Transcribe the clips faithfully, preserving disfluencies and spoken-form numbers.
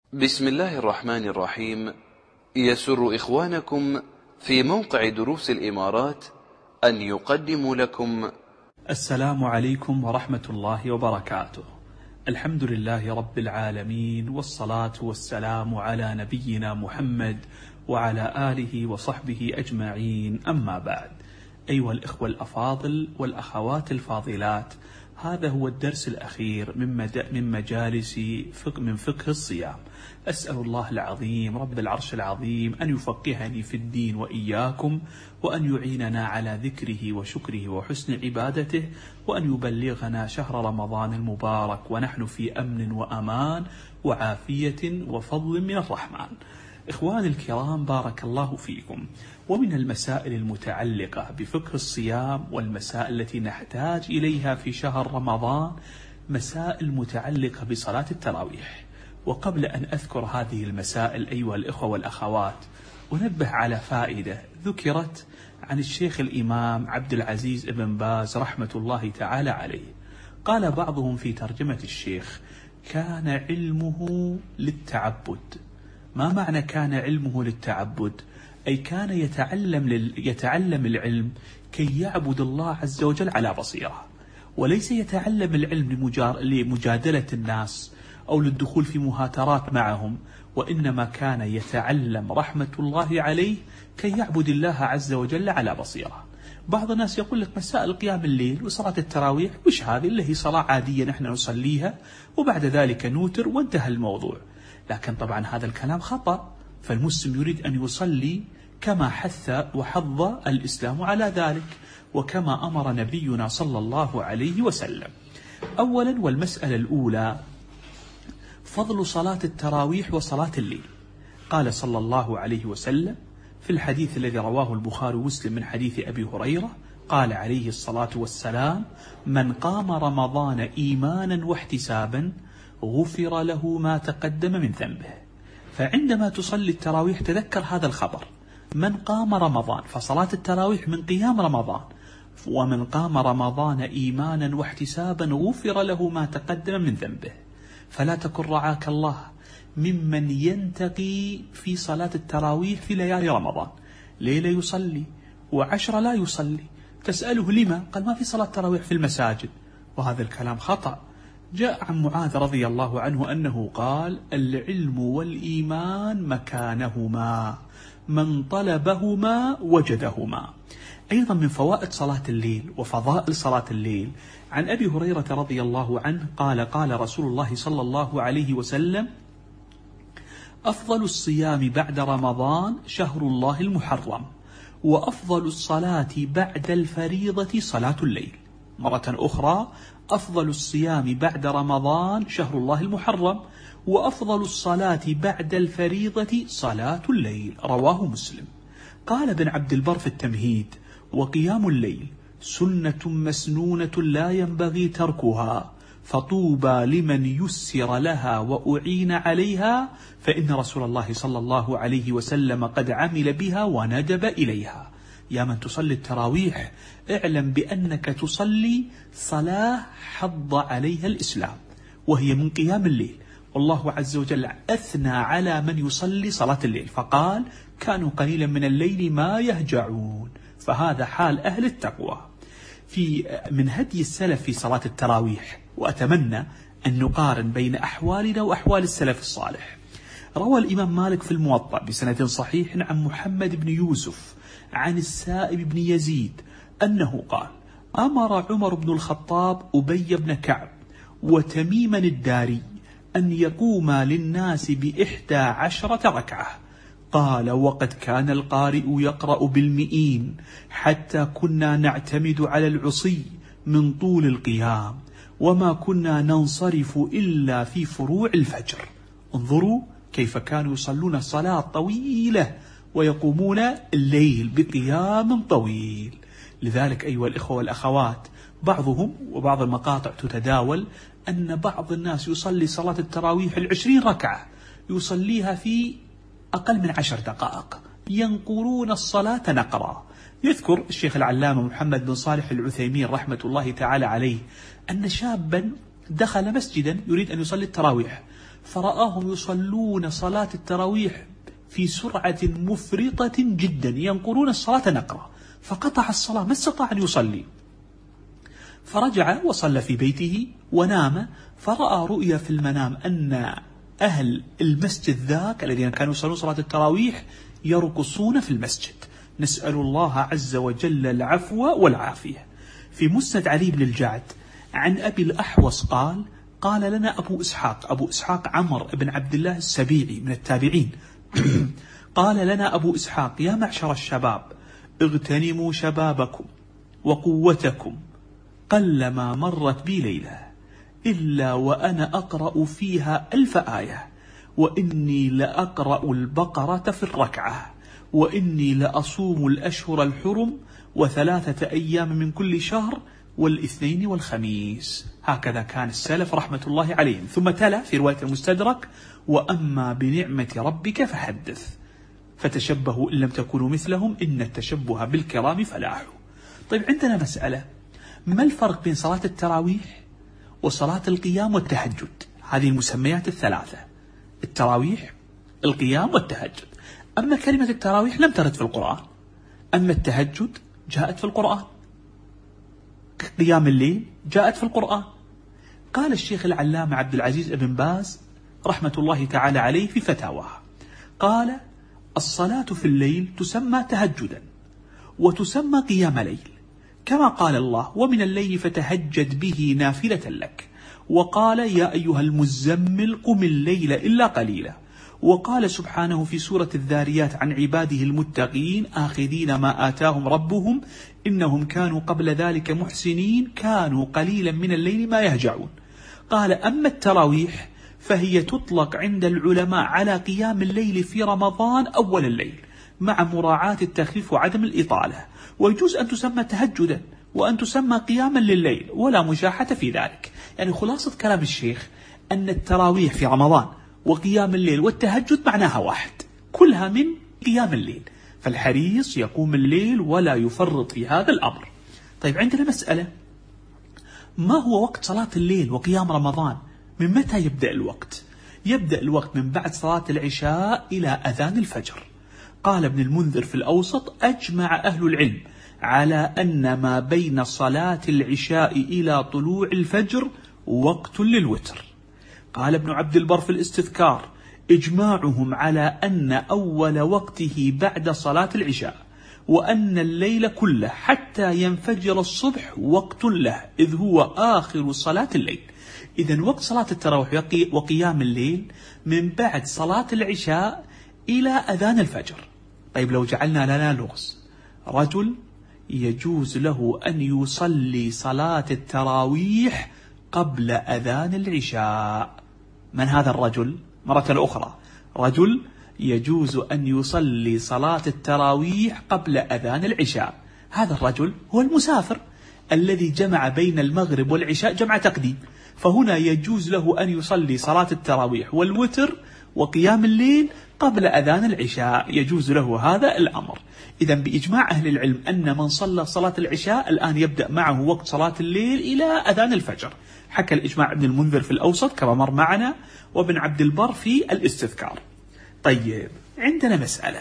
بسم الله الرحمن الرحيم. يسر إخوانكم في موقع دروس الإمارات أن يقدموا لكم السلام عليكم ورحمة الله وبركاته. الحمد لله رب العالمين، والصلاة والسلام على نبينا محمد وعلى آله وصحبه أجمعين، أما بعد. أيها الإخوة الأفاضل والأخوات الفاضلات، هذا هو الدرس الأخير من من مجالس فقه من فقه الصيام. أسأل الله العظيم رب العرش العظيم أن يفقهني في الدين وإياكم، وأن يعيننا على ذكره وشكره وحسن عبادته، وأن يبلغنا شهر رمضان المبارك ونحن في أمن وأمان وعافية وفضل من الرحمن. إخواني الكرام، بارك الله فيكم. ومن المسائل المتعلقة بفقه الصيام والمسائل التي نحتاج إليها في شهر رمضان مسائل متعلقة بصلاة التراويح. وقبل أن أذكر هذه المسائل أيها الإخوة والأخوات، أنبه على فائدة ذكرت عن الشيخ الإمام عبد العزيز بن باز رحمة الله تعالى عليه. قال بعضهم في ترجمة الشيخ: كان علمه للتعبد. ما معنى كان علمه للتعبد؟ أي كان يتعلم, لل... يتعلم العلم كي يعبد الله عز وجل على بصيرة، وليس يتعلم العلم لمجار... لمجادلة الناس أو للدخول في مهاترات معهم، وإنما كان يتعلم رحمة الله عليه كي يعبد الله عز وجل على بصيرة. بعض الناس يقول لك مسائل قيام الليل وصلاة التراويح وش هذه؟ اللي هي صلاة عادية نحن نصليها وبعد ذلك نوتر وانتهى الموضوع. لكن طبعا هذا الكلام خطأ، فالمسلم يريد أن يصلي كما حث وحض الإسلام على ذلك، وكما أمر نبينا صلى الله عليه وسلم. أولا، والمسألة الأولى، فضل صلاة التراويح وصلاة الليل. قال صلى الله عليه وسلم في الحديث الذي رواه البخاري ومسلم من حديث أبي هريرة، قال عليه الصلاة والسلام: من قام رمضان إيمانا واحتسابا غفر له ما تقدم من ذنبه. فعندما تصلي التراويح تذكر هذا الخبر: من قام رمضان، فصلاة التراويح من قيام رمضان، ومن قام رمضان إيمانا واحتسابا غفر له ما تقدم من ذنبه. فلا تكن رعاك الله ممن ينتقي في صلاة التراويح في ليالي رمضان، ليلة يصلي وعشرة لا يصلي، تسأله لما؟ قال ما في صلاة تراويح في المساجد، وهذا الكلام خطأ. جاء عن معاذ رضي الله عنه أنه قال: العلم والإيمان مكانهما، من طلبهما وجدهما. أيضا من فوائد صلاة الليل وفضائل صلاة الليل، عن أبي هريرة رضي الله عنه قال: قال رسول الله صلى الله عليه وسلم: أفضل الصيام بعد رمضان شهر الله المحرم، وأفضل الصلاة بعد الفريضة صلاة الليل. مرة أخرى: أفضل الصيام بعد رمضان شهر الله المحرم، وأفضل الصلاة بعد الفريضة صلاة الليل. رواه مسلم. قال ابن عبد البر في التمهيد: وقيام الليل سنة مسنونة لا ينبغي تركها، فطوبى لمن يسر لها وأعين عليها، فإن رسول الله صلى الله عليه وسلم قد عمل بها وندب إليها. يا من تصلي التراويح، اعلم بأنك تصلي صلاة حض عليها الإسلام، وهي من قيام الليل. والله عز وجل أثنى على من يصلي صلاة الليل فقال: كانوا قليلا من الليل ما يهجعون. فهذا حال أهل التقوى. في من هدي السلف في صلاة التراويح، وأتمنى أن نقارن بين أحوالنا وأحوال السلف الصالح. روى الإمام مالك في الموطأ بسند صحيح عن محمد بن يوسف عن السائب بن يزيد أنه قال: أمر عمر بن الخطاب أبي بن كعب وتميما الداري أن يقوما للناس بإحدى عشرة ركعة. قال: وقد كان القارئ يقرأ بالمئين، حتى كنا نعتمد على العصي من طول القيام، وما كنا ننصرف إلا في فروع الفجر. انظروا كيف كانوا يصلون صلاة طويلة ويقومون الليل بقيام طويل. لذلك أيها الإخوة والأخوات، بعضهم وبعض المقاطع تتداول أن بعض الناس يصلي صلاة التراويح العشرين ركعة يصليها في أقل من عشر دقائق، ينقرون الصلاة نقرا. يذكر الشيخ العلامة محمد بن صالح العثيمين رحمة الله تعالى عليه أن شابا دخل مسجدا يريد أن يصلي التراويح، فرآهم يصلون صلاة التراويح في سرعة مفرطة جدا، ينقرون الصلاة نقرة، فقطع الصلاة ما استطاع أن يصلي، فرجع وصلى في بيته ونام، فرأى رؤيا في المنام أن أهل المسجد ذاك الذين كانوا يصلون صلاة التراويح يرقصون في المسجد. نسأل الله عز وجل العفو والعافية. في مسند علي بن الجعد عن أبي الأحوص قال: قال لنا أبو إسحاق، أبو إسحاق عمر بن عبد الله السبيعي من التابعين قال لنا أبو إسحاق: يا معشر الشباب اغتنموا شبابكم وقوتكم، قلما مرت بي ليلة إلا وأنا أقرأ فيها ألف آية، وإني لأقرأ البقرة في الركعة، وإني لأصوم الأشهر الحرم وثلاثة أيام من كل شهر والاثنين والخميس. هكذا كان السلف رحمة الله عليهم. ثم تلا في رواية المستدرك: وأما بنعمة ربك فحدث، فتشبهوا إن لم تكونوا مثلهم إن التشبه بالكرام فلاح. طيب عندنا مسألة: ما الفرق بين صلاة التراويح وصلاة القيام والتهجد؟ هذه المسميات الثلاثة: التراويح، القيام، والتهجد. أما كلمة التراويح لم ترد في القرآن، أما التهجد جاءت في القرآن، قيام الليل جاءت في القرآن. قال الشيخ العلامة عبد العزيز بن باز رحمة الله تعالى عليه في فتاواه، قال: الصلاة في الليل تسمى تهجدا وتسمى قيام ليل، كما قال الله: ومن الليل فتهجد به نافلة لك، وقال: يا أيها المزمل قم الليل إلا قليلا، وقال سبحانه في سورة الذاريات عن عباده المتقين: آخذين ما آتاهم ربهم إنهم كانوا قبل ذلك محسنين كانوا قليلا من الليل ما يهجعون. قال: أما التراويح فهي تطلق عند العلماء على قيام الليل في رمضان أول الليل مع مراعاة التخفيف وعدم الإطالة، ويجوز أن تسمى تهجدا وأن تسمى قياما لليل ولا مشاحة في ذلك. يعني خلاصة كلام الشيخ أن التراويح في رمضان وقيام الليل والتهجد معناها واحد، كلها من قيام الليل، فالحريص يقوم الليل ولا يفرط في هذا الأمر. طيب عندنا مسألة: ما هو وقت صلاة الليل وقيام رمضان؟ من متى يبدأ الوقت؟ يبدأ الوقت من بعد صلاة العشاء إلى أذان الفجر. قال ابن المنذر في الأوسط: أجمع أهل العلم على أن ما بين صلاة العشاء إلى طلوع الفجر وقت للوتر. قال ابن عبد البر في الاستذكار: إجماعهم على أن أول وقته بعد صلاة العشاء، وأن الليل كله حتى ينفجر الصبح وقت له، إذ هو آخر صلاة الليل. إذن وقت صلاة التراويح وقيام الليل من بعد صلاة العشاء إلى أذان الفجر. طيب لو جعلنا لنا لغز: رجل يجوز له أن يصلي صلاة التراويح قبل أذان العشاء. من هذا الرجل؟ مرة أخرى: رجل يجوز أن يصلي صلاة التراويح قبل أذان العشاء. هذا الرجل هو المسافر الذي جمع بين المغرب والعشاء جمع تقديم، فهنا يجوز له أن يصلي صلاة التراويح والوتر وقيام الليل قبل أذان العشاء، يجوز له هذا الأمر. إذن بإجماع أهل العلم أن من صلى صلاة العشاء الآن يبدأ معه وقت صلاة الليل إلى أذان الفجر. حكى الإجماع ابن المنذر في الأوسط كما مر معنا، وابن عبد البر في الاستذكار. طيب عندنا مسألة: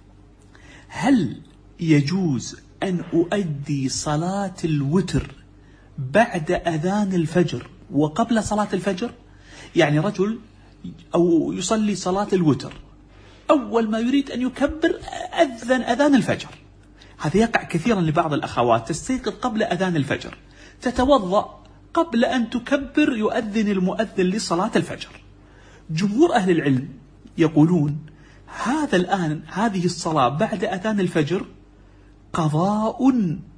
هل يجوز أن أؤدي صلاة الوتر بعد أذان الفجر وقبل صلاة الفجر؟ يعني رجل أو يصلي صلاة الوتر، أول ما يريد أن يكبر أذن أذان الفجر. هذا يقع كثيرا لبعض الأخوات، تستيقظ قبل أذان الفجر، تتوضأ قبل أن تكبر يؤذن المؤذن لصلاة الفجر. جمهور أهل العلم يقولون هذا الآن هذه الصلاة بعد أذان الفجر قضاء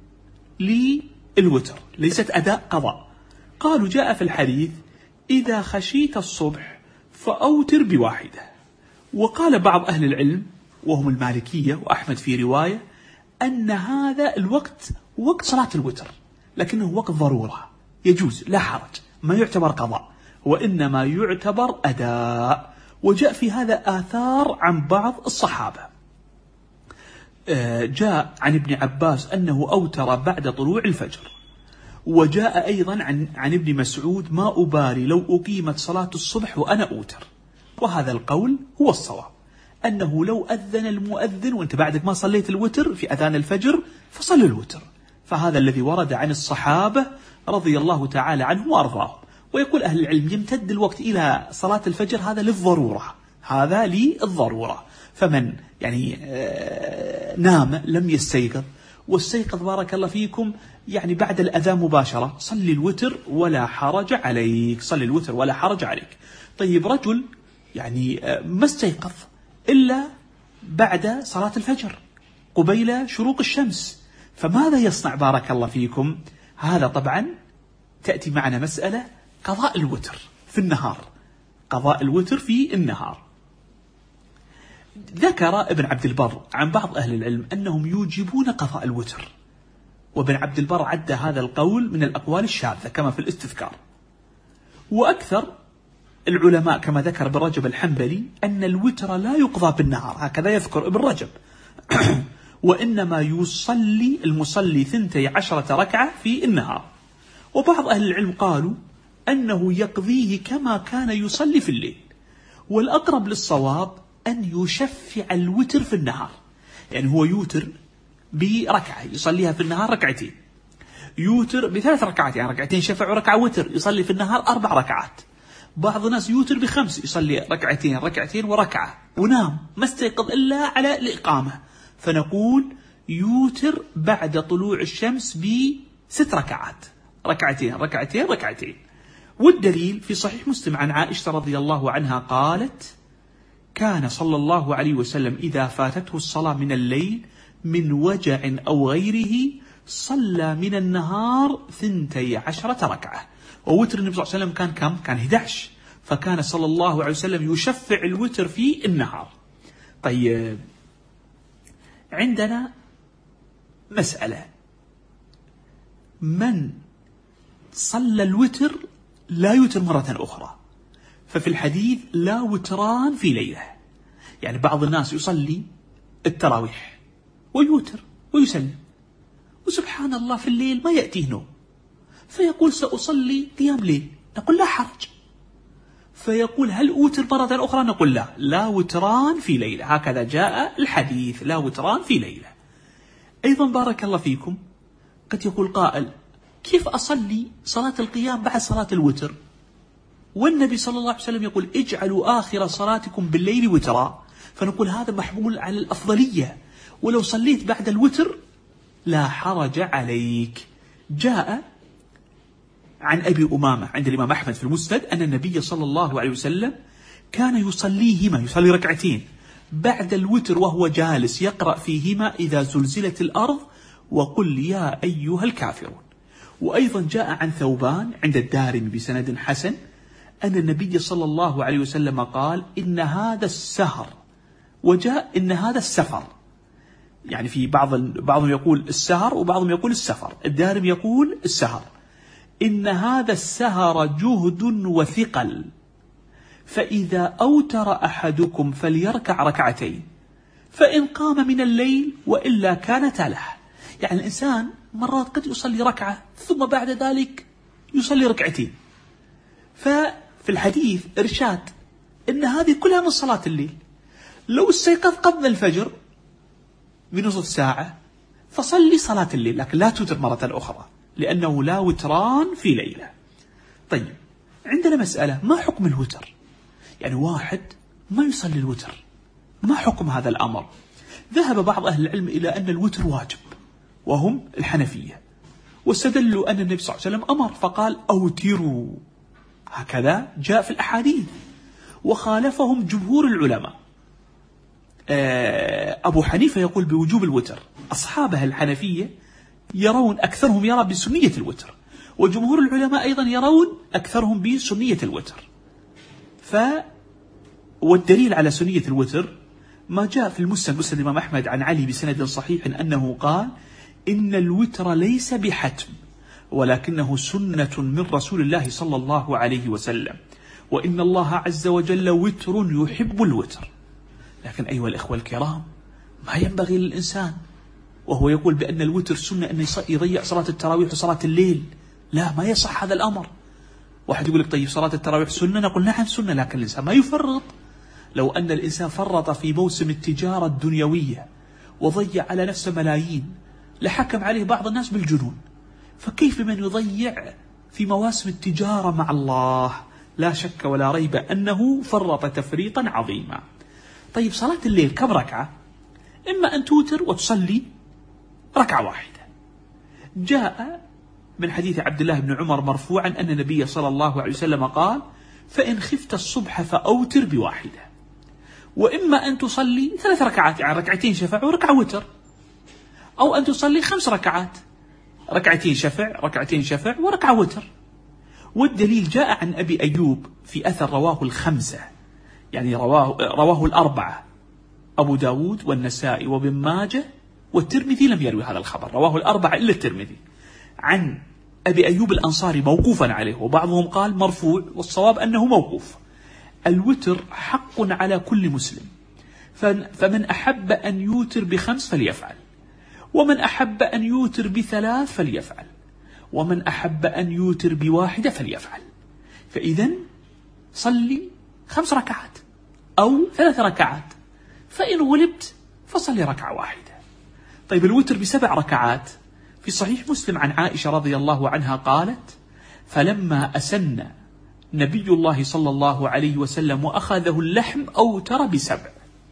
للوتر، ليست أداء قضاء. قالوا جاء في الحديث: إذا خشيت الصبح فأوتر بواحدة. وقال بعض أهل العلم وهم المالكية وأحمد في رواية أن هذا الوقت وقت صلاة الوتر، لكنه وقت ضرورة، يجوز لا حرج، ما يعتبر قضاء وإنما يعتبر أداء. وجاء في هذا آثار عن بعض الصحابة. جاء عن ابن عباس أنه أوتر بعد طلوع الفجر، وجاء أيضا عن, عن ابن مسعود: ما أبالي لو أقيمت صلاة الصبح وأنا أوتر. وهذا القول هو الصواب، أنه لو أذن المؤذن وأنت بعدك ما صليت الوتر في أذان الفجر فصل الوتر. فهذا الذي ورد عن الصحابة رضي الله تعالى عنهم وأرضاهم. ويقول أهل العلم يمتد الوقت إلى صلاة الفجر، هذا للضرورة، هذا للضرورة. فمن يعني نام لم يستيقظ واستيقظ بارك الله فيكم يعني بعد الأذان مباشرة، صلي الوتر ولا حرج عليك، صلي الوتر ولا حرج عليك. طيب رجل يعني ما استيقظ إلا بعد صلاة الفجر قبيل شروق الشمس، فماذا يصنع بارك الله فيكم؟ هذا طبعا تأتي معنا مسألة قضاء الوتر في النهار، قضاء الوتر في النهار. ذكر ابن عبد البر عن بعض أهل العلم أنهم يوجبون قضاء الوتر، وابن عبد البر عد هذا القول من الأقوال الشاذة كما في الاستذكار. وأكثر العلماء كما ذكر ابن رجب الحنبلي أن الوتر لا يقضى بالنهار، هكذا يذكر ابن رجب وإنما يصلي المصلي ثنتي عشرة ركعة في النهار. وبعض أهل العلم قالوا أنه يقضيه كما كان يصلي في الليل. والأقرب للصواب أن يشفع الوتر في النهار، يعني هو يوتر بركعة يصليها في النهار ركعتين، يوتر بثلاث ركعات يعني ركعتين شفع وركعة وتر يصلي في النهار أربع ركعات. بعض الناس يوتر بخمس يصلي ركعتين ركعتين وركعة ونام ما استيقظ إلا على الإقامة، فنقول يوتر بعد طلوع الشمس بست ركعات، ركعتين ركعتين ركعتين. والدليل في صحيح مسلم عن عائشة رضي الله عنها قالت: كان صلى الله عليه وسلم إذا فاتته الصلاة من الليل من وجع أو غيره صلى من النهار ثنتي عشرة ركعة. ووتر النبي صلى الله عليه وسلم كان كم؟ كان أحد عشر، فكان صلى الله عليه وسلم يشفع الوتر في النهار. طيب عندنا مسألة: من صلى الوتر لا يوتر مرة أخرى، ففي الحديث لا وتران في ليلة. يعني بعض الناس يصلي التراويح ويوتر ويسلم، وسبحان الله في الليل ما يأتيه نوم، فيقول سأصلي قيام ليل، نقول لا حرج، فيقول هل أوتر مرة أخرى؟ نقول لا، لا وتران في ليلة، هكذا جاء الحديث، لا وتران في ليلة. أيضا بارك الله فيكم قد يقول قائل: كيف أصلي صلاة القيام بعد صلاة الوتر والنبي صلى الله عليه وسلم يقول اجعلوا آخر صلاتكم بالليل وترا؟ فنقول هذا محمول على الأفضلية، ولو صليت بعد الوتر لا حرج عليك. جاء عن أبي أمامة عند الإمام أحمد في المسند أن النبي صلى الله عليه وسلم كان يصليهما، يصلي ركعتين بعد الوتر وهو جالس يقرأ فيهما إذا زلزلت الأرض وقل يا أيها الكافرون. وأيضا جاء عن ثوبان عند الدارمي بسند حسن أن النبي صلى الله عليه وسلم قال إن هذا السهر، وجاء إن هذا السفر، يعني في بعض بعضهم يقول السهر وبعضهم يقول السفر، الدارمي يقول السهر، إن هذا السهر جهد وثقل، فإذا أوتر أحدكم فليركع ركعتين فإن قام من الليل وإلا كانت له. يعني الإنسان مرات قد يصلي ركعة ثم بعد ذلك يصلي ركعتين، ففي الحديث إرشاد إن هذه كلها من صلاة الليل. لو استيقظ قبل الفجر بنصف ساعة فصلي صلاة الليل، لكن لا توتر مرة أخرى لأنه لا وتران في ليلة. طيب عندنا مسألة: ما حكم الوتر؟ يعني واحد ما يصلي الوتر، ما حكم هذا الأمر؟ ذهب بعض أهل العلم إلى أن الوتر واجب وهم الحنفية، واستدلوا أن النبي صلى الله عليه وسلم أمر فقال أوتروا، هكذا جاء في الأحاديث. وخالفهم جمهور العلماء، أبو حنيفة يقول بوجوب الوتر، أصحابه الحنفية يرون أكثرهم يرى بسنية الوتر، وجمهور العلماء أيضا يرون أكثرهم بسنية الوتر. ف والدليل على سنية الوتر ما جاء في المسند، مسند الإمام أحمد عن علي بسند صحيح أنه قال إن الوتر ليس بحتم ولكنه سنة من رسول الله صلى الله عليه وسلم، وإن الله عز وجل وتر يحب الوتر. لكن أيها الإخوة الكرام، ما ينبغي للإنسان وهو يقول بأن الوتر سنة أن يضيع صلاة التراويح وصلاة الليل، لا، ما يصح هذا الأمر. واحد يقول لك طيب صلاة التراويح سنة، نقول نعم سنة، لكن الإنسان ما يفرط. لو أن الإنسان فرط في موسم التجارة الدنيوية وضيع على نفسه ملايين لحكم عليه بعض الناس بالجنون، فكيف من يضيع في مواسم التجارة مع الله؟ لا شك ولا ريب أنه فرط تفريطا عظيما. طيب صلاة الليل كم ركعة؟ إما أن توتر وتصلي ركعة واحدة. جاء من حديث عبد الله بن عمر مرفوعا أن النبي صلى الله عليه وسلم قال: فإن خفت الصبح فأوتر بواحدة. وإما أن تصلي ثلاث ركعات، يعني ركعتين شفع وركعة وتر، أو أن تصلي خمس ركعات، ركعتين شفع ركعتين شفع وركعة وتر. والدليل جاء عن أبي أيوب في أثر رواه الخمسة، يعني رواه, رواه الأربعة، أبو داود والنسائي وابن ماجه والترمذي لم يروي هذا الخبر، رواه الأربعة إلا الترمذي، عن أبي أيوب الأنصاري موقوفا عليه، وبعضهم قال مرفوع، والصواب أنه موقوف. الوتر حق على كل مسلم، فمن أحب أن يوتر بخمس فليفعل، ومن أحب أن يوتر بثلاث فليفعل، ومن أحب أن يوتر بواحدة فليفعل. فإذا صلي خمس ركعات أو ثلاث ركعات، فإن غلبت فصلي ركعة واحدة. طيب الوتر بسبع ركعات، في صحيح مسلم عن عائشة رضي الله عنها قالت: فلما أسن نبي الله صلى الله عليه وسلم وأخذه اللحم أوتر بسبع.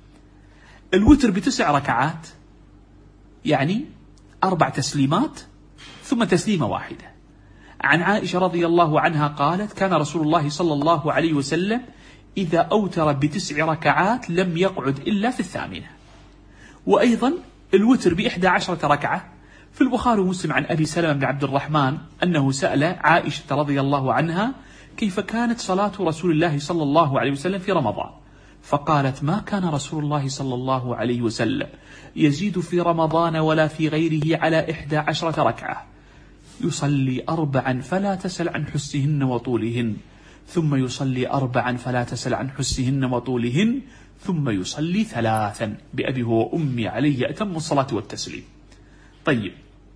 الوتر بتسع ركعات، يعني أربع تسليمات ثم تسليمة واحدة. عن عائشة رضي الله عنها قالت: كان رسول الله صلى الله عليه وسلم إذا أوتر بتسع ركعات لم يقعد إلا في الثامنة. وأيضا الوتر بإحدى عشرة ركعة، في البخاري ومسلم عن أبي سلمة بن عبد الرحمن أنه سأل عائشة رضي الله عنها كيف كانت صلاة رسول الله صلى الله عليه وسلم في رمضان، فقالت: ما كان رسول الله صلى الله عليه وسلم يزيد في رمضان ولا في غيره على إحدى عشرة ركعة، يصلي أربعا فلا تسل عن حسهن وطولهن، ثم يصلي أربعا فلا تسل عن حسهن وطولهن، ثم يصلي ثلاثا بأبي هو وأمي عليه أتم الصلاة والتسليم. طيب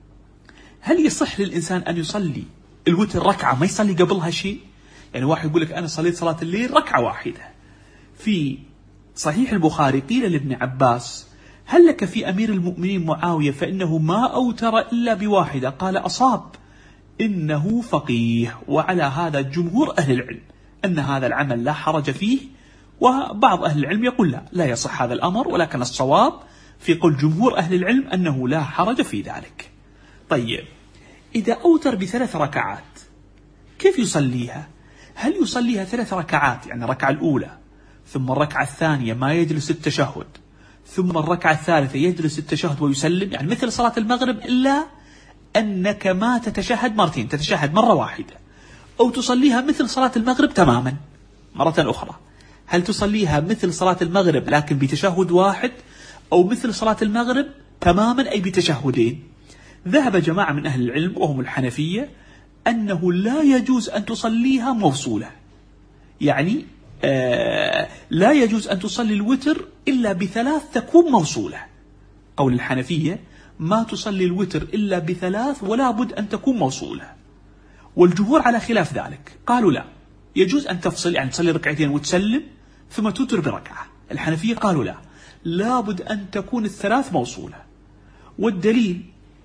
هل يصح للإنسان أن يصلي الوتر ركعة ما يصلي قبلها شيء؟ يعني واحد يقول لك أنا صليت صلاة الليل ركعة واحدة. في صحيح البخاري قيل لابن عباس: هل لك في أمير المؤمنين معاوية فإنه ما أوتر إلا بواحدة؟ قال: أصاب، إنه فقيه. وعلى هذا جمهور أهل العلم أن هذا العمل لا حرج فيه، وبعض أهل العلم يقول لا لا يصح هذا الأمر، ولكن الصواب في قول جمهور أهل العلم أنه لا حرج في ذلك. طيب إذا أوتر بثلاث ركعات كيف يصليها؟ هل يصليها ثلاث ركعات، يعني الركعة الأولى ثم الركعة الثانية ما يجلس التشهد، ثم الركعة الثالثة يجلس التشهد ويسلم، يعني مثل صلاة المغرب، إلا أنك ما تتشهد مرتين، تتشهد مرة واحدة؟ أو تصليها مثل صلاة المغرب تماما مرة أخرى؟ هل تصليها مثل صلاة المغرب لكن بتشهد واحد، أو مثل صلاة المغرب تماما أي بتشهدين؟ ذهب جماعة من أهل العلم وهم الحنفية أنه لا يجوز أن تصليها موصولة، يعني آه لا يجوز أن تصلي الوتر إلا بثلاث تكون موصولة. قول الحنفية ما تصلي الوتر إلا بثلاث ولا بد أن تكون موصولة. والجمهور على خلاف ذلك، قالوا لا يجوز أن تفصل، يعني تصلي ركعتين وتسلم ثم توتر بركعة. الحنفية قالوا لا، لابد أن تكون الثلاث موصولة. والدليل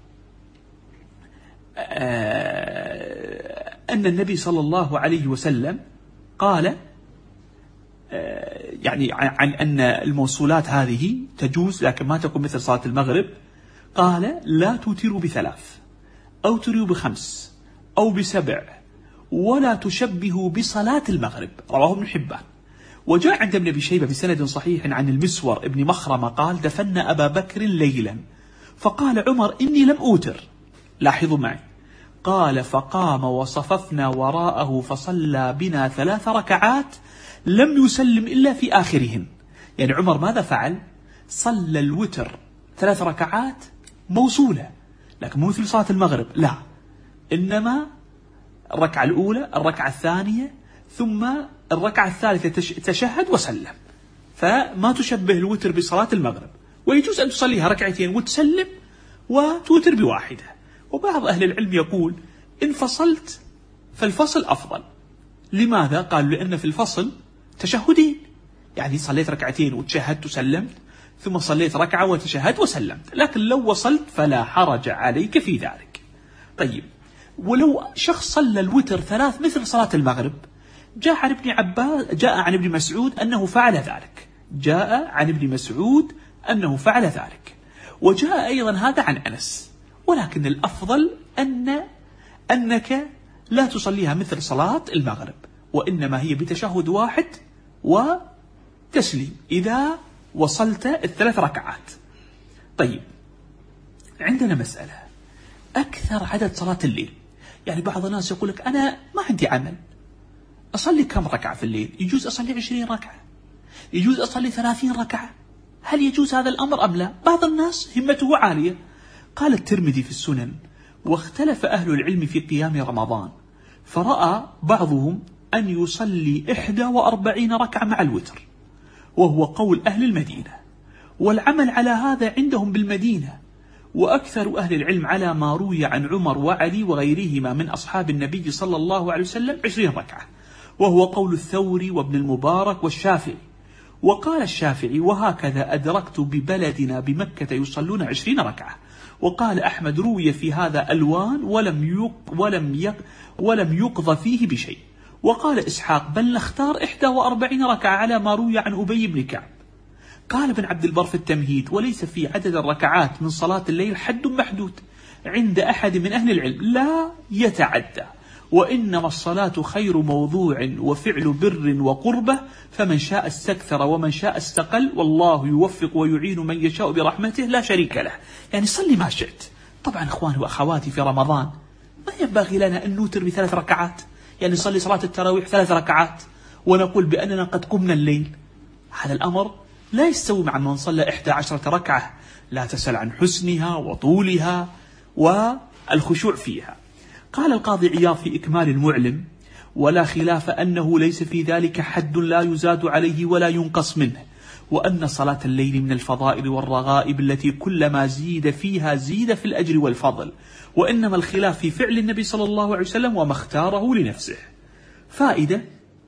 آه أن النبي صلى الله عليه وسلم قال آه يعني عن أن الموصولات هذه تجوز لكن ما تكون مثل صلاة المغرب، قال: لا توتروا بثلاث، أو تروا بخمس، أو بسبع، ولا تشبهوا بصلاة المغرب. رواه ابن حبان. وجاء عند ابن أبي شيبة بسند صحيح عن المسور ابن مخرمة قال: دفنا أبا بكر ليلا فقال عمر: إني لم أوتر. لاحظوا معي، قال: فقام وصففنا وراءه فصلى بنا ثلاث ركعات لم يسلم إلا في آخرهن. يعني عمر ماذا فعل؟ صلى الوتر ثلاث ركعات موصولة، لكن مو مثل صلاة المغرب، لا، إنما الركعة الأولى، الركعة الثانية، ثم الركعة الثالثة تشهد وسلم، فما تشبه الوتر بصلاة المغرب. ويجوز أن تصليها ركعتين وتسلم وتوتر بواحدة. وبعض أهل العلم يقول إن فصلت فالفصل أفضل. لماذا؟ قالوا لأن في الفصل تشهدين، يعني صليت ركعتين وتشهدت وسلمت، ثم صليت ركعة وتشهدت وسلمت. لكن لو وصلت فلا حرج عليك في ذلك. طيب، ولو شخص صلى الوتر ثلاث مثل صلاة المغرب، جاء عن ابن عباس جاء عن ابن مسعود أنه فعل ذلك، جاء عن ابن مسعود أنه فعل ذلك، وجاء أيضا هذا عن أنس. ولكن الأفضل أن أنك لا تصليها مثل صلاة المغرب، وإنما هي بتشهد واحد وتسليم إذا وصلت الثلاث ركعات. طيب، عندنا مسألة، أكثر عدد صلاة الليل. يعني بعض الناس يقول لك أنا ما عندي عمل، أصلي كم ركعة في الليل؟ يجوز أصلي عشرين ركعة، يجوز أصلي ثلاثين ركعة، هل يجوز هذا الأمر أم لا؟ بعض الناس همته عالية. قال الترمذي في السنن: واختلف أهل العلم في قيام رمضان، فرأى بعضهم أن يصلي إحدى وأربعين ركعة مع الوتر، وهو قول أهل المدينة، والعمل على هذا عندهم بالمدينة. وأكثر أهل العلم على ما روي عن عمر وعلي وغيرهما من أصحاب النبي صلى الله عليه وسلم عشرين ركعة، وهو قول الثوري وابن المبارك والشافعي. وقال الشافعي: وهكذا أدركت ببلدنا بمكة يصلون عشرين ركعة. وقال أحمد: روي في هذا ألوان ولم يق ولم يق ولم يقضى فيه بشيء. وقال إسحاق: بل نختار إحدى وأربعين ركعة على ما روي عن أبي بن كعب. قال ابن عبد البر في التمهيد: وليس في عدد الركعات من صلاة الليل حد محدود عند أحد من أهل العلم لا يتعدى، وإنما الصلاة خير موضوع وفعل بر وقربة، فمن شاء استكثر ومن شاء استقل، والله يوفق ويعين من يشاء برحمته لا شريك له. يعني صلي ما شئت. طبعا إخواني وأخواتي، في رمضان ما ينبغي لنا أن نوتر بثلاث ركعات، يعني نصلي صلاة التراويح ثلاث ركعات ونقول بأننا قد قمنا الليل. هذا الأمر لا يستوي مع من صلى إحدى عشرة ركعة، لا تسأل عن حسنها وطولها والخشوع فيها. قال القاضي عياض في إكمال المعلم: ولا خلاف أنه ليس في ذلك حد لا يزاد عليه ولا ينقص منه، وأن صلاة الليل من الفضائل والرغائب التي كلما زيد فيها زيد في الأجر والفضل، وإنما الخلاف في فعل النبي صلى الله عليه وسلم وما اختاره لنفسه. فائدة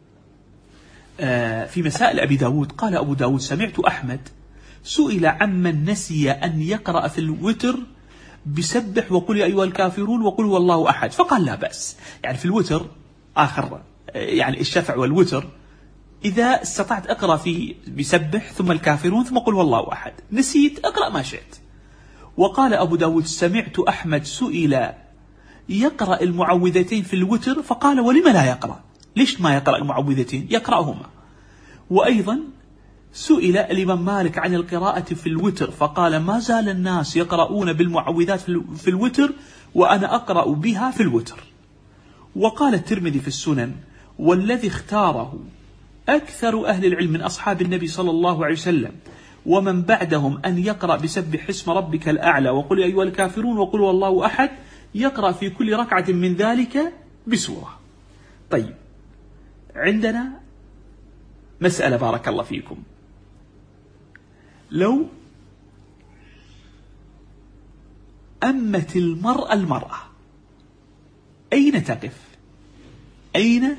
في مسائل أبي داود. قال أبو داود: سمعت أحمد سئل عمن نسي أن يقرأ في الوتر بسبح وقل يا أيها الكافرون وقل هو الله أحد، فقال لا بأس. يعني في الوتر آخر، يعني الشفع والوتر، إذا استطعت أقرأ في بسبح ثم الكافرون ثم قل هو الله أحد، نسيت أقرأ ما شئت. وقال أبو داود: سمعت أحمد سئل يقرأ المعوذتين في الوتر فقال: ولم لا يقرأ؟ ليش ما يقرأ المعوذتين؟ يقرأهما. وأيضا سئل الإمام مالك عن القراءة في الوتر فقال: ما زال الناس يقرؤون بالمعوذات في الوتر وأنا أقرأ بها في الوتر. وقال الترمذي في السنن: والذي اختاره أكثر أهل العلم من أصحاب النبي صلى الله عليه وسلم ومن بعدهم أن يقرأ بسبح اسم ربك الأعلى وقل يا أيها الكافرون وقل هو الله أحد، يقرأ في كل ركعة من ذلك بسورة. طيب، عندنا مسألة بارك الله فيكم. لو أمت المرأة المرأة أين تقف؟ أين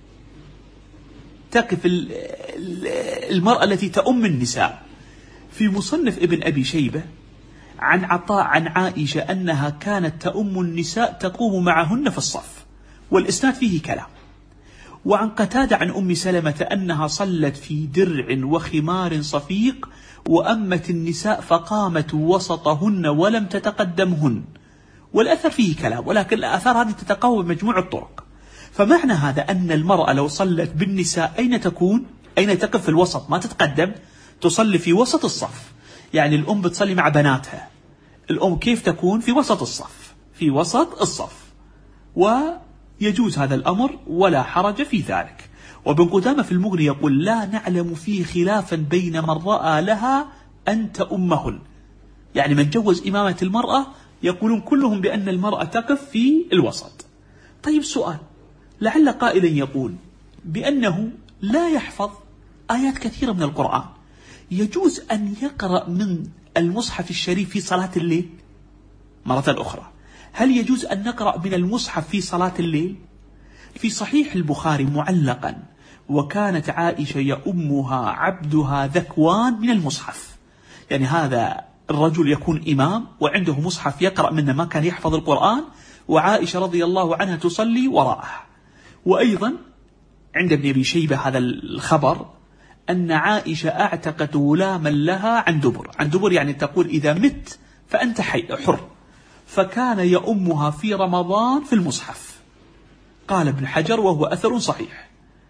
تقف المرأة التي تؤم النساء؟ في مصنف ابن أبي شيبة عن عطاء عن عائشة أنها كانت تؤم النساء تقوم معهن في الصف، والإسناد فيه كلام. وعن قتادة عن أم سلمة أنها صلت في درع وخمار صفيق وأمت النساء فقامت وسطهن ولم تتقدمهن، والأثر فيه كلام، ولكن الآثار هذه تتقوى بمجموع الطرق. فمعنى هذا أن المرأة لو صلت بالنساء أين تكون؟ أين تقف؟ في الوسط، ما تتقدم، تصلي في وسط الصف. يعني الأم بتصلي مع بناتها، الأم كيف تكون؟ في وسط الصف، في وسط الصف، ويجوز هذا الأمر ولا حرج في ذلك. وابن قدامة في المغني يقول: لا نعلم فيه خلافا بين من رأى لها أن تأمهن. يعني من جوز إمامة المرأة يقولون كلهم بأن المرأة تقف في الوسط. طيب، سؤال، لعل قائلا يقول بأنه لا يحفظ آيات كثيرة من القرآن، يجوز أن يقرأ من المصحف الشريف في صلاة الليل؟ مرة أخرى، هل يجوز أن نقرأ من المصحف في صلاة الليل؟ في صحيح البخاري معلقا: وكانت عائشة يؤمها عبدها ذكوان من المصحف. يعني هذا الرجل يكون إمام وعنده مصحف يقرأ منه، ما كان يحفظ القرآن، وعائشة رضي الله عنها تصلي وراءه. وأيضا عند ابن أبي شيبة هذا الخبر أن عائشة أعتقت غلاما لها عن دبر. عن دبر يعني تقول إذا مت فأنت حر. فكان يؤمها في رمضان في المصحف. قال ابن حجر وهو أثر صحيح.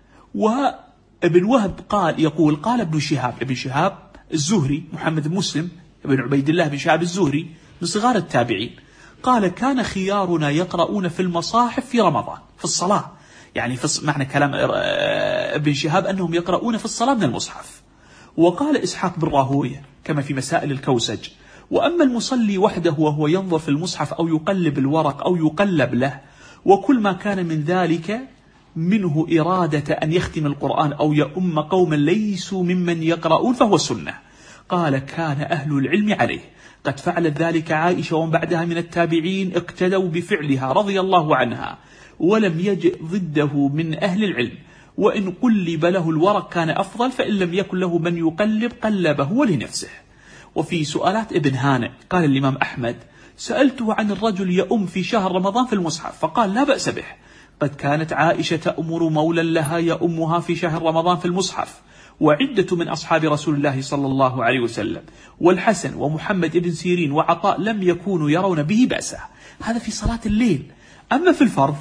وابن وهب قال يقول قال ابن شهاب ابن شهاب الزهري محمد بن مسلم ابن عبيد الله بن شهاب الزهري من صغار التابعين، قال كان خيارنا يقرؤون في المصاحف في رمضان في الصلاة. يعني في معنى كلام ابن شهاب أنهم يقرؤون في الصلاة من المصحف. وقال إسحاق بن راهويه كما في مسائل الكوسج: وأما المصلي وحده وهو ينظر في المصحف أو يقلب الورق أو يقلب له وكل ما كان من ذلك منه إرادة أن يختم القرآن أو يؤم قوما ليسوا ممن يقرؤون فهو سنة. قال كان أهل العلم عليه، قد فعلت ذلك عائشة ومن بعدها من التابعين اقتدوا بفعلها رضي الله عنها، ولم يجئ ضده من أهل العلم، وإن قلب له الورق كان أفضل، فإن لم يكن له من يقلب قلبه ولنفسه. وفي سؤالات ابن هانئ قال الإمام أحمد: سألته عن الرجل يؤم في شهر رمضان في المصحف فقال لا بأس به، قد كانت عائشة تأمر مولا لها يؤمها في شهر رمضان في المصحف، وعدة من أصحاب رسول الله صلى الله عليه وسلم والحسن ومحمد بن سيرين وعطاء لم يكونوا يرون به بأسا. هذا في صلاة الليل. أما في الفرض،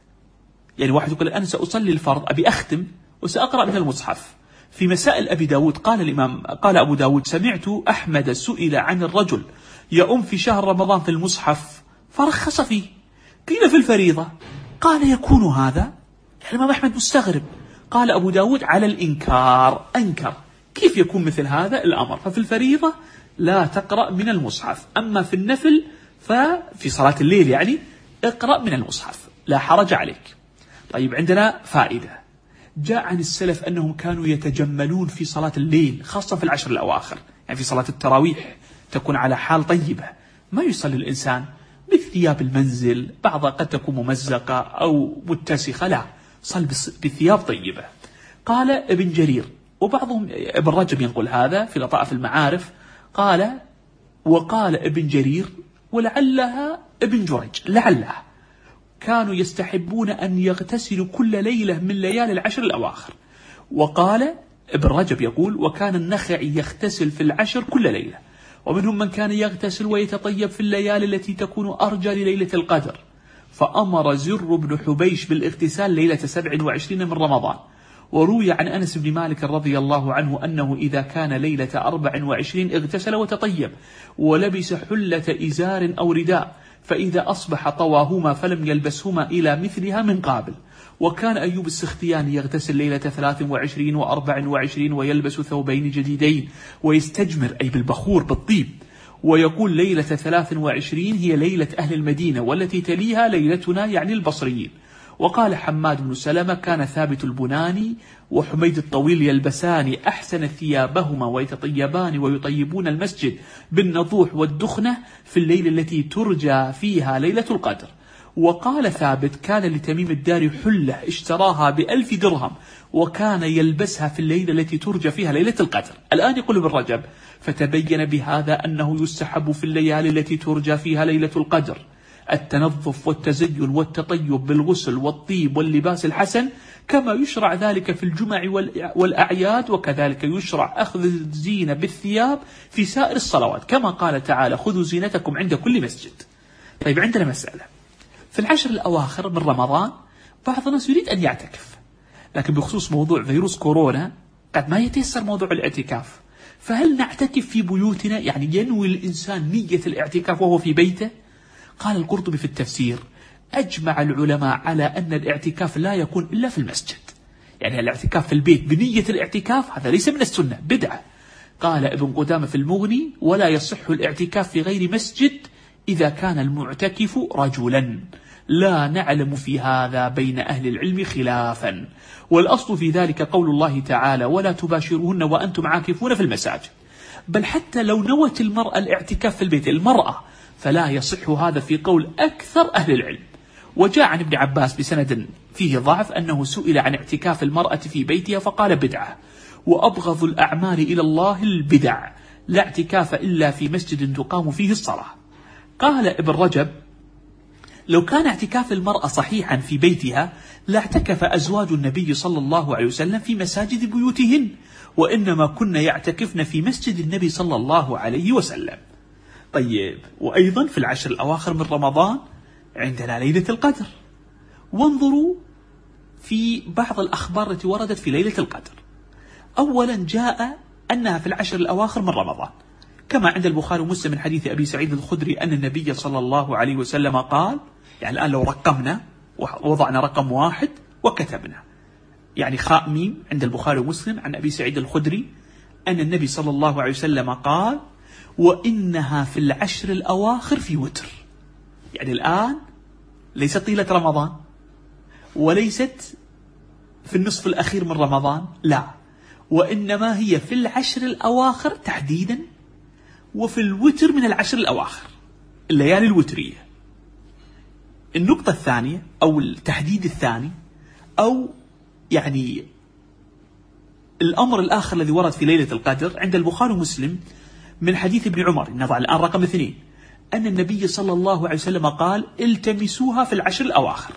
يعني واحد يقول أنا سأصلي الفرض أبي أختم وسأقرأ من المصحف. في مسائل أبي داود قال الإمام قال أبو داود: سمعت أحمد سئل عن الرجل يؤم في شهر رمضان في المصحف فرخص فيه. قيل في الفريضة قال يكون هذا؟ يعني الإمام أحمد مستغرب. قال أبو داود: على الإنكار، أنكر كيف يكون مثل هذا الأمر. ففي الفريضة لا تقرأ من المصحف، أما في النفل ففي صلاة الليل يعني اقرأ من المصحف لا حرج عليك. طيب عندنا فائدة، جاء عن السلف أنهم كانوا يتجملون في صلاة الليل خاصة في العشر الأواخر، يعني في صلاة التراويح تكون على حال طيبة، ما يصلي الإنسان بثياب المنزل، بعضها قد تكون ممزقة أو متسخة، لا، صل بثياب طيبة. قال ابن جرير وبعضهم ابن رجب ينقل هذا في لطائف المعارف، قال وقال ابن جرير ولعلها ابن جريج لعلها كانوا يستحبون أن يغتسلوا كل ليلة من ليالي العشر الأواخر. وقال ابن رجب يقول: وكان النخعي يغتسل في العشر كل ليلة، ومنهم من كان يغتسل ويتطيب في الليالي التي تكون أرجى لليلة القدر، فأمر زر بن حبيش بالاغتسال ليلة سبع وعشرين من رمضان. وروي عن أنس بن مالك رضي الله عنه أنه إذا كان ليلة أربع وعشرين اغتسل وتطيب ولبس حلة إزار أو رداء، فإذا أصبح طواهما فلم يلبسهما إلى مثلها من قابل. وكان أيوب السختياني يغتسل ليلة ثلاث وعشرين وأربع وعشرين ويلبس ثوبين جديدين ويستجمر أي بالبخور بالطيب، ويقول ليلة ثلاث وعشرين هي ليلة أهل المدينة والتي تليها ليلتنا يعني البصريين. وقال حماد بن سلمة: كان ثابت البناني وحميد الطويل يلبسان أحسن ثيابهما ويتطيبان ويطيبون المسجد بالنضوح والدخنة في الليلة التي ترجى فيها ليلة القدر. وقال ثابت: كان لتميم الدار حلة اشتراها بألف درهم وكان يلبسها في الليلة التي ترجى فيها ليلة القدر. الآن يقول ابن رجب: فتبين بهذا أنه يستحب في الليالي التي ترجى فيها ليلة القدر التنظف والتزين والتطيب بالغسل والطيب واللباس الحسن، كما يشرع ذلك في الجمع والأعياد، وكذلك يشرع أخذ الزينة بالثياب في سائر الصلوات، كما قال تعالى: خذوا زينتكم عند كل مسجد. طيب عندنا مسألة في العشر الأواخر من رمضان، بعض الناس يريد أن يعتكف، لكن بخصوص موضوع فيروس كورونا قد ما يتيسر موضوع الاعتكاف، فهل نعتكف في بيوتنا؟ يعني ينوي الإنسان نية الاعتكاف وهو في بيته؟ قال القرطبي في التفسير: أجمع العلماء على أن الاعتكاف لا يكون إلا في المسجد، يعني الاعتكاف في البيت بنية الاعتكاف هذا ليس من السنة، بدعة. قال ابن قدامة في المغني: ولا يصح الاعتكاف في غير مسجد إذا كان المعتكف رجلا. لا نعلم في هذا بين أهل العلم خلافا، والأصل في ذلك قول الله تعالى: ولا تباشرهن وأنتم عاكفون في المساجد. بل حتى لو نوت المرأة الاعتكاف في البيت، المرأة فلا يصح هذا في قول أكثر أهل العلم. وجاء عن ابن عباس بسند فيه ضعف أنه سئل عن اعتكاف المرأة في بيتها فقال بدعة، وأبغض الأعمال إلى الله البدع، لا اعتكاف إلا في مسجد تقام فيه الصلاة. قال ابن رجب: لو كان اعتكاف المرأة صحيحا في بيتها لاعتكف أزواج النبي صلى الله عليه وسلم في مساجد بيوتهن، وإنما كنا يعتكفن في مسجد النبي صلى الله عليه وسلم. طيب، وأيضا في العشر الأواخر من رمضان عندنا ليلة القدر. وانظروا في بعض الأخبار التي وردت في ليلة القدر. أولا جاء أنها في العشر الأواخر من رمضان، كما عند البخاري ومسلم من حديث أبي سعيد الخدري أن النبي صلى الله عليه وسلم قال، يعني الآن لو رقمنا ووضعنا رقم واحد وكتبنا، يعني خاء ميم عند البخاري ومسلم عن أبي سعيد الخدري أن النبي صلى الله عليه وسلم قال: وإنها في العشر الأواخر في وتر. يعني الآن ليست طيلة رمضان وليست في النصف الأخير من رمضان، لا، وإنما هي في العشر الأواخر تحديدا، وفي الوتر من العشر الأواخر، الليالي الوترية. النقطة الثانية أو التحديد الثاني أو يعني الأمر الآخر الذي ورد في ليلة القدر عند البخاري ومسلم من حديث ابن عمر، نضع الآن رقم اثنين، أن النبي صلى الله عليه وسلم قال: التمسوها في العشر الأواخر.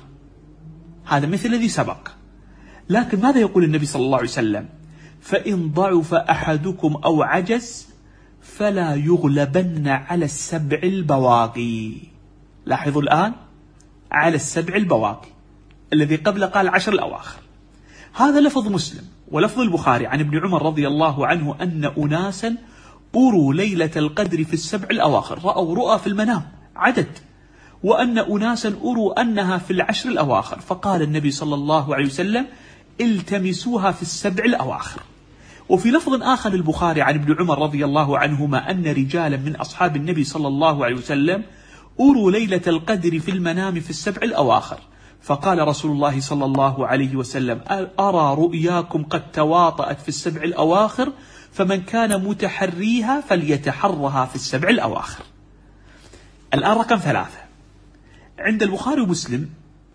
هذا مثل الذي سبق، لكن ماذا يقول النبي صلى الله عليه وسلم؟ فإن ضعف أحدكم أو عجز فلا يغلبن على السبع البواقي. لاحظوا الآن، على السبع البواقي، الذي قبل قال عشر الأواخر. هذا لفظ مسلم. ولفظ البخاري عن ابن عمر رضي الله عنه أن أناسا أروا ليلة القدر في السبع الأواخر، رأوا رؤى في المنام عدد، وأن أناسا أروا أنها في العشر الأواخر، فقال النبي صلى الله عليه وسلم: التمسوها في السبع الأواخر. وفي لفظ آخر البخاري عن ابن عمر رضي الله عنهما أن رجالا من أصحاب النبي صلى الله عليه وسلم أروا ليلة القدر في المنام في السبع الأواخر، فقال رسول الله صلى الله عليه وسلم: أرى رؤياكم قد تواطأت في السبع الأواخر، فمن كان متحريها فليتحرها في السبع الأواخر. الآن رقم ثلاثة عند البخاري ومسلم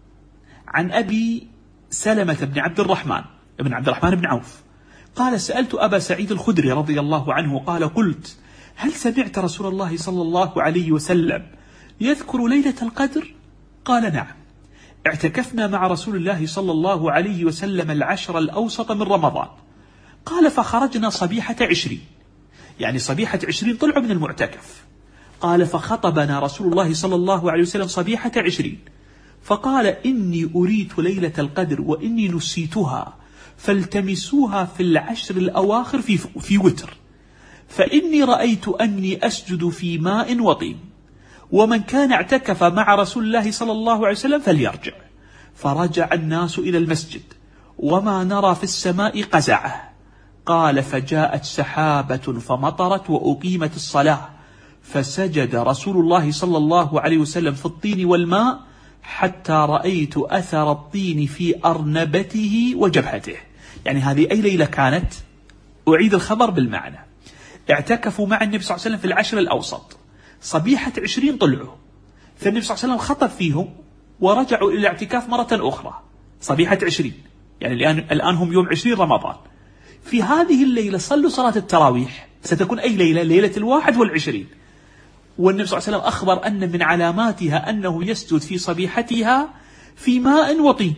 عن أبي سلمة بن عبد الرحمن بن عبد الرحمن بن عوف قال: سألت أبا سعيد الخدري رضي الله عنه قال: قلت: هل سمعت رسول الله صلى الله عليه وسلم يذكر ليلة القدر؟ قال: نعم، اعتكفنا مع رسول الله صلى الله عليه وسلم العشر الأوسط من رمضان. قال: فخرجنا صبيحة عشرين، يعني صبيحة عشرين طلعوا من المعتكف. قال: فخطبنا رسول الله صلى الله عليه وسلم صبيحة عشرين، فقال: إني أريت ليلة القدر وإني نسيتها، فالتمسوها في العشر الأواخر في, في وتر، فإني رأيت أني أسجد في ماء وطين، ومن كان اعتكف مع رسول الله صلى الله عليه وسلم فليرجع. فرجع الناس إلى المسجد وما نرى في السماء قزعة. قال: فجاءت سحابة فمطرت وأقيمت الصلاة، فسجد رسول الله صلى الله عليه وسلم في الطين والماء حتى رأيت أثر الطين في أرنبته وجبهته. يعني هذه أي ليلة كانت؟ أعيد الخبر بالمعنى. اعتكفوا مع النبي صلى الله عليه وسلم في العشر الأوسط، صبيحة عشرين طلعوا، فالنبي صلى الله عليه وسلم خطب فيهم ورجعوا إلى الاعتكاف مرة أخرى، صبيحة عشرين، يعني الآن, الآن هم يوم عشرين رمضان. في هذه الليلة صلوا صلاة التراويح، ستكون أي ليلة؟ ليلة الواحد والعشرين. والنبي صلى الله عليه وسلم أخبر أن من علاماتها أنه يسجد في صبيحتها في ماء وطين،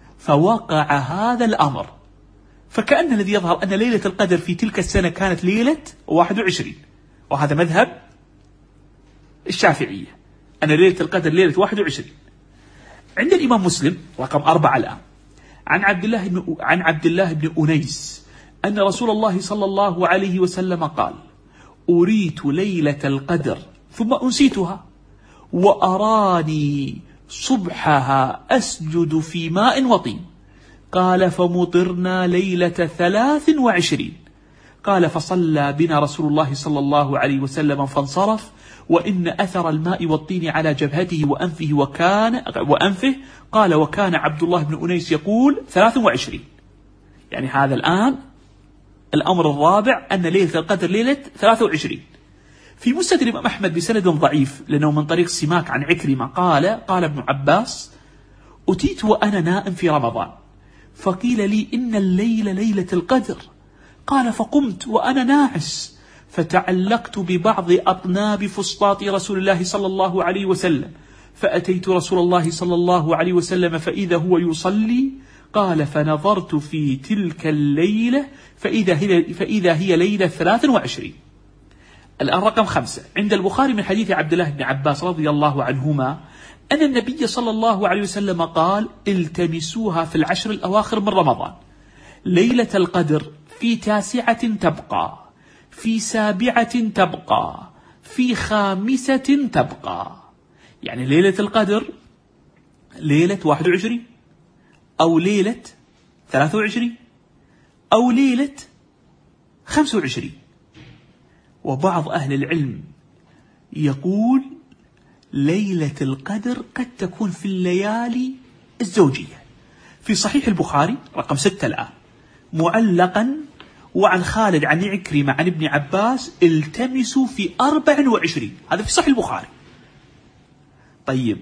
فوقع هذا الأمر. فكأن الذي يظهر أن ليلة القدر في تلك السنة كانت ليلة واحد وعشرين، وهذا مذهب الشافعية أن ليلة القدر ليلة واحد وعشرين. عند الإمام مسلم رقم أربعة الآن عن عبد الله بن عن عبد الله بن أنيس أن رسول الله صلى الله عليه وسلم قال: أريت ليلة القدر ثم أنسيتها، وأراني صبحها أسجد في ماء وطين. قال: فمطرنا ليلة ثلاث وعشرين. قال: فصلى بنا رسول الله صلى الله عليه وسلم فانصرف، وإن أثر الماء والطين على جبهته وأنفه وكان وأنفه قال: وكان عبد الله بن أنيس يقول ثلاث وعشرين. يعني هذا الآن الأمر الرابع أن ليلة القدر ليلة ثلاث وعشرين. في مسند الإمام أحمد بسند ضعيف لأنه من طريق سماك عن عكرمة قال قال ابن عباس: أتيت وأنا نائم في رمضان فقيل لي إن الليل ليلة القدر، قال فقمت وأنا ناعس فتعلقت ببعض أطناب فسطاط رسول الله صلى الله عليه وسلم فأتيت رسول الله صلى الله عليه وسلم فإذا هو يصلي، قال فنظرت في تلك الليلة فإذا هي, فإذا هي ليلة ثلاث وعشرين. الآن رقم خمسة عند البخاري من حديث عبد الله بن عباس رضي الله عنهما أن النبي صلى الله عليه وسلم قال: التمسوها في العشر الأواخر من رمضان، ليلة القدر في تاسعة تبقى، في سابعة تبقى، في خامسة تبقى. يعني ليلة القدر ليلة واحد وعشرين أو ليلة ثلاثة وعشرين أو ليلة خمسة وعشرين. وبعض أهل العلم يقول ليلة القدر قد تكون في الليالي الزوجية. في صحيح البخاري رقم ستة الآن معلقا وعن خالد عن عكرمة عن ابن عباس: التمسوا في أربع وعشرين. هذا في صحيح البخاري. طيب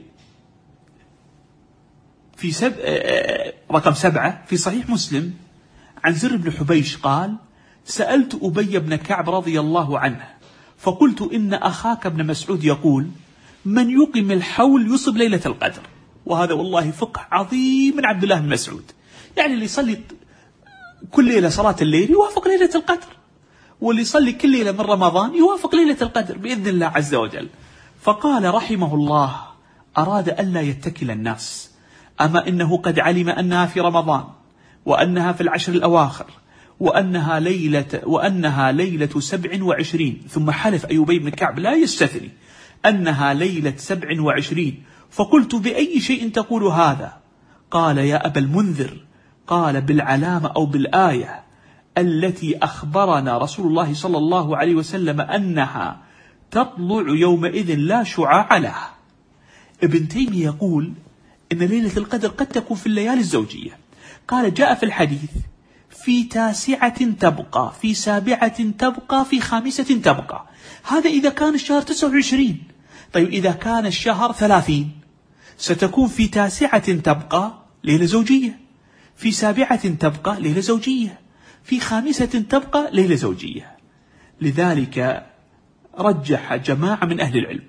في سب... رقم سبعة في صحيح مسلم عن زر بن حبيش قال: سألت أبي بن كعب رضي الله عنه فقلت: إن أخاك ابن مسعود يقول من يقم الحول يصب ليلة القدر. وهذا والله فقه عظيم من عبد الله بن مسعود. يعني اللي يصلي كل ليلة صلاة الليل يوافق ليلة القدر، واللي يصلي كل ليلة من رمضان يوافق ليلة القدر بإذن الله عز وجل. فقال رحمه الله: أراد ألا يتكل الناس، أما إنه قد علم أنها في رمضان وأنها في العشر الأواخر وأنها ليلة, وأنها ليلة سبع وعشرين. ثم حلف أيوبي بن كعب لا يستثني أنها ليلة سبع وعشرين. فقلت: بأي شيء تقول هذا؟ قال: يا أبا المنذر، قال: بالعلامة أو بالآية التي أخبرنا رسول الله صلى الله عليه وسلم أنها تطلع يومئذ لا شعاع لها. ابن تيمية يقول إن ليلة القدر قد تكون في الليالي الزوجية. قال: جاء في الحديث في تاسعة تبقى، في سابعة تبقى، في خامسة تبقى. هذا إذا كان الشهر تسعة وعشرين. طيب إذا كان الشهر ثلاثين ستكون في تاسعة تبقى ليلة زوجية، في سابعة تبقى ليلة زوجية، في خامسة تبقى ليلة زوجية. لذلك رجح جماعة من أهل العلم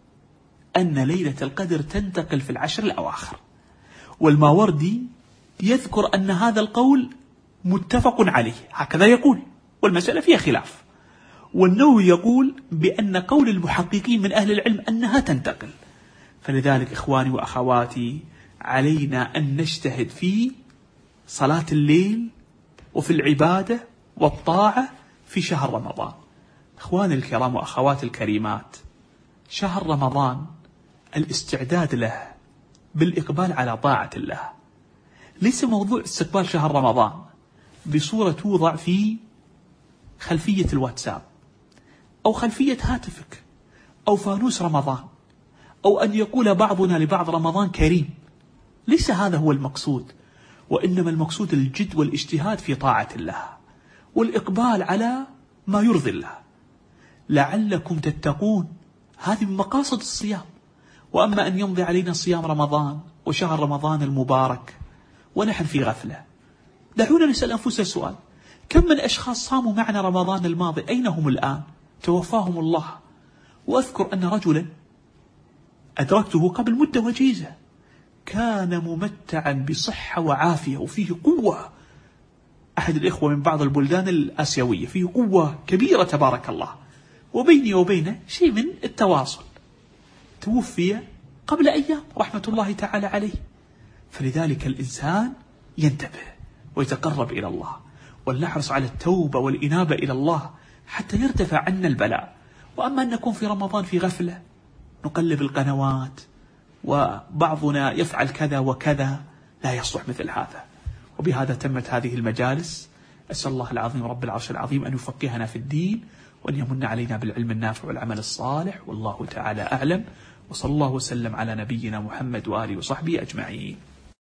أن ليلة القدر تنتقل في العشر الأواخر، والماوردي يذكر أن هذا القول متفق عليه، هكذا يقول، والمسألة فيها خلاف. والنووي يقول بأن قول المحققين من أهل العلم أنها تنتقل. فلذلك إخواني وأخواتي علينا أن نجتهد في صلاة الليل وفي العبادة والطاعة في شهر رمضان. إخواني الكرام وأخواتي الكريمات، شهر رمضان الاستعداد له بالإقبال على طاعة الله، ليس موضوع استقبال شهر رمضان بصورة توضع في خلفية الواتساب أو خلفية هاتفك أو فانوس رمضان، أو أن يقول بعضنا لبعض رمضان كريم. ليس هذا هو المقصود، وإنما المقصود الجد والاجتهاد في طاعة الله والإقبال على ما يرضي الله لعلكم تتقون. هذه من مقاصد الصيام. وأما أن يمضي علينا صيام رمضان وشهر رمضان المبارك ونحن في غفلة، دعونا نسأل أنفسنا سؤال: كم من أشخاص صاموا معنا رمضان الماضي أين هم الآن؟ توفاهم الله. وأذكر أن رجلا أدركته قبل مدة وجيزة كان ممتعا بصحة وعافية وفيه قوة، أحد الإخوة من بعض البلدان الآسيوية، فيه قوة كبيرة تبارك الله، وبيني وبينه شيء من التواصل. توفي قبل أيام رحمة الله تعالى عليه. فلذلك الإنسان ينتبه ويتقرب إلى الله، ولنحرص على التوبة والإنابة إلى الله حتى يرتفع عنا البلاء. وأما أن نكون في رمضان في غفلة نقلب القنوات وبعضنا يفعل كذا وكذا، لا يصلح مثل هذا. وبهذا تمت هذه المجالس. أسأل الله العظيم رب العرش العظيم أن يفقهنا في الدين وأن يمن علينا بالعلم النافع والعمل الصالح، والله تعالى أعلم. وصلى الله وسلم على نبينا محمد وآله وصحبه أجمعين.